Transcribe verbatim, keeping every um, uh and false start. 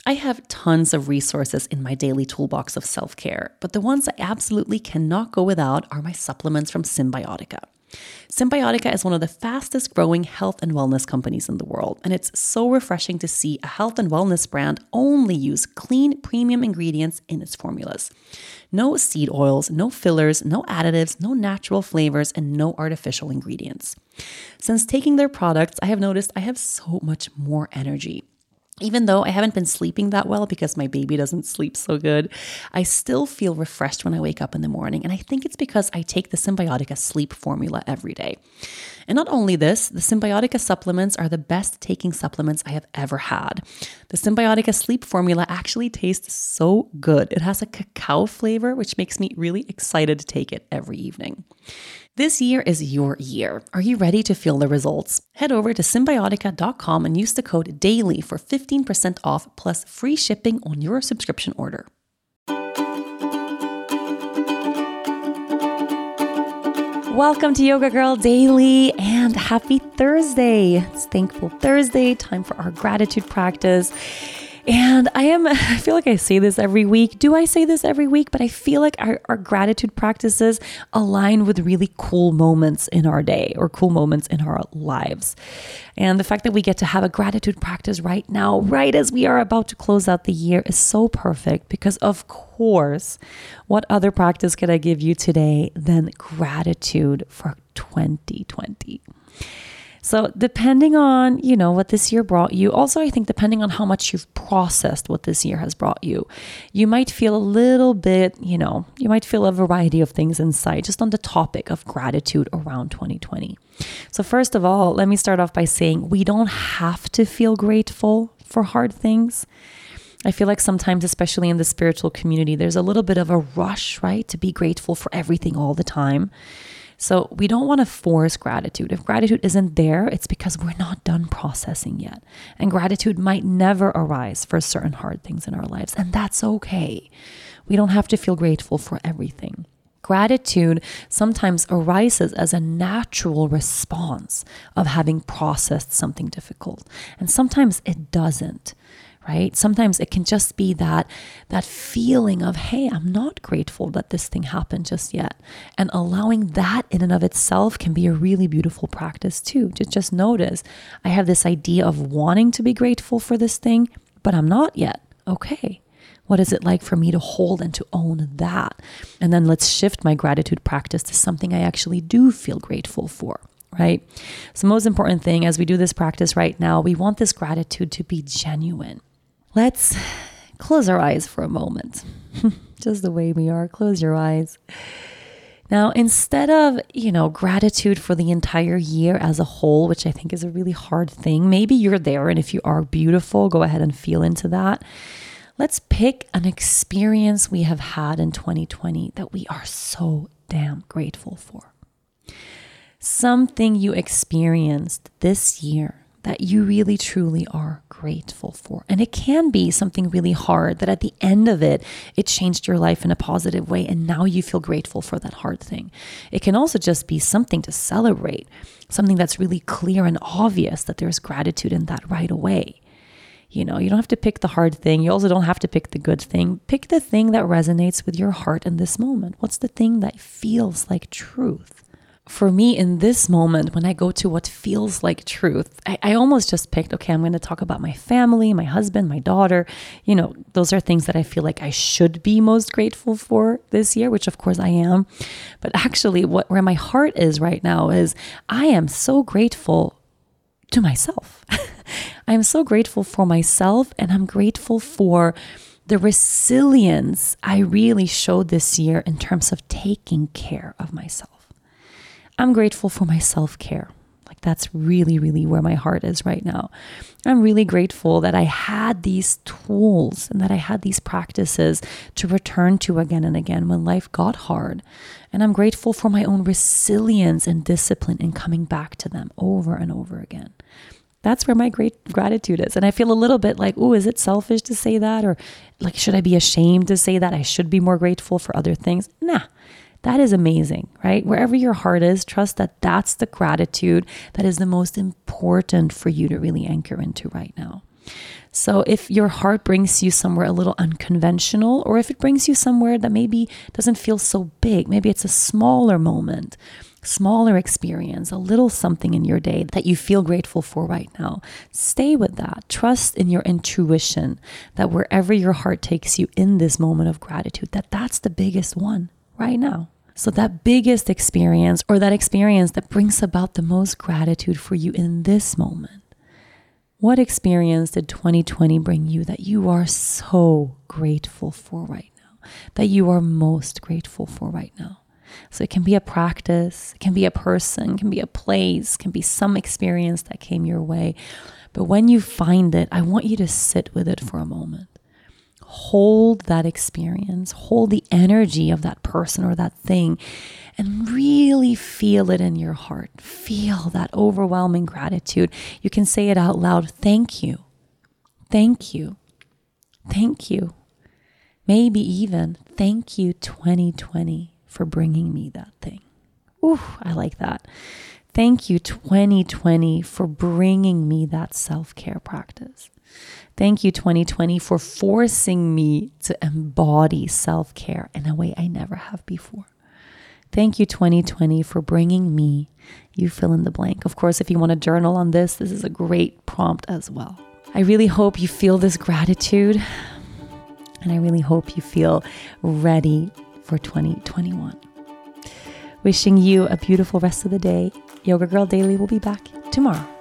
I have tons of resources in my daily toolbox of self-care, but the ones I absolutely cannot go without are my supplements from Cymbiotika. Cymbiotika is one of the fastest growing health and wellness companies in the world, and it's so refreshing to see a health and wellness brand only use clean, premium ingredients in its formulas. No seed oils, no fillers, no additives, no natural flavors, and no artificial ingredients. Since taking their products, I have noticed I have so much more energy. Even though I haven't been sleeping that well because my baby doesn't sleep so good, I still feel refreshed when I wake up in the morning. And I think it's because I take the Cymbiotika sleep formula every day. And not only this, the Cymbiotika supplements are the best taking supplements I have ever had. The Cymbiotika sleep formula actually tastes so good. It has a cacao flavor, which makes me really excited to take it every evening. This year is your year. Are you ready to feel the results? Head over to cymbiotika dot com and use the code DAILY for fifteen percent off plus free shipping on your subscription order. Welcome to Yoga Girl Daily and happy Thursday. It's Thankful Thursday, time for our gratitude practice. And I am, I feel like I say this every week. Do I say this every week? But I feel like our, our gratitude practices align with really cool moments in our day or cool moments in our lives. And the fact that we get to have a gratitude practice right now, right as we are about to close out the year, is so perfect because, of course, what other practice could I give you today than gratitude for twenty twenty? So depending on, you know, what this year brought you, also I think depending on how much you've processed what this year has brought you, you might feel a little bit, you know, you might feel a variety of things inside just on the topic of gratitude around twenty twenty. So first of all, let me start off by saying we don't have to feel grateful for hard things. I feel like sometimes, especially in the spiritual community, there's a little bit of a rush, right, to be grateful for everything all the time. So we don't want to force gratitude. If gratitude isn't there, it's because we're not done processing yet. And gratitude might never arise for certain hard things in our lives. And that's okay. We don't have to feel grateful for everything. Gratitude sometimes arises as a natural response of having processed something difficult. And sometimes it doesn't. Right? Sometimes it can just be that that feeling of, hey, I'm not grateful that this thing happened just yet. And allowing that in and of itself can be a really beautiful practice too. To just notice, I have this idea of wanting to be grateful for this thing, but I'm not yet. Okay. What is it like for me to hold and to own that? And then let's shift my gratitude practice to something I actually do feel grateful for. Right? So most important thing as we do this practice right now, we want this gratitude to be genuine. Let's close our eyes for a moment. Just the way we are. Close your eyes. Now, instead of, you know, gratitude for the entire year as a whole, which I think is a really hard thing, maybe you're there. And if you are beautiful, go ahead and feel into that. Let's pick an experience we have had in twenty twenty that we are so damn grateful for. Something you experienced this year that you really truly are grateful for. And it can be something really hard that at the end of it, it changed your life in a positive way. And now you feel grateful for that hard thing. It can also just be something to celebrate, something that's really clear and obvious that there's gratitude in that right away. You know, you don't have to pick the hard thing. You also don't have to pick the good thing. Pick the thing that resonates with your heart in this moment. What's the thing that feels like truth? For me, in this moment, when I go to what feels like truth, I, I almost just picked, okay, I'm going to talk about my family, my husband, my daughter. You know, those are things that I feel like I should be most grateful for this year, which of course I am. But actually, what where my heart is right now is I am so grateful to myself. I am so grateful for myself, and I'm grateful for the resilience I really showed this year in terms of taking care of myself. I'm grateful for my self-care. Like that's really, really where my heart is right now. I'm really grateful that I had these tools and that I had these practices to return to again and again when life got hard. And I'm grateful for my own resilience and discipline in coming back to them over and over again. That's where my great gratitude is. And I feel a little bit like, oh, is it selfish to say that? Or like, should I be ashamed to say that? I should be more grateful for other things. Nah. That is amazing, right? Wherever your heart is, trust that that's the gratitude that is the most important for you to really anchor into right now. So if your heart brings you somewhere a little unconventional, or if it brings you somewhere that maybe doesn't feel so big, maybe it's a smaller moment, smaller experience, a little something in your day that you feel grateful for right now, stay with that. Trust in your intuition that wherever your heart takes you in this moment of gratitude, that that's the biggest one right now. So that biggest experience, or that experience that brings about the most gratitude for you in this moment. What experience did twenty twenty bring you that you are so grateful for right now, that you are most grateful for right now? So it can be a practice, it can be a person, it can be a place, it can be some experience that came your way. But when you find it, I want you to sit with it for a moment. Hold that experience, hold the energy of that person or that thing, and really feel it in your heart. Feel that overwhelming gratitude. You can say it out loud. Thank you. Thank you. Thank you. Maybe even thank you twenty twenty for bringing me that thing. Ooh, I like that. Thank you twenty twenty for bringing me that self-care practice. Thank you twenty twenty for forcing me to embody self-care in a way I never have before. Thank you twenty twenty for bringing me, you fill in the blank. Of course, if you want to journal on this, this is a great prompt as well. I really hope you feel this gratitude, and I really hope you feel ready for twenty twenty-one. Wishing you a beautiful rest of the day. Yoga Girl Daily will be back tomorrow.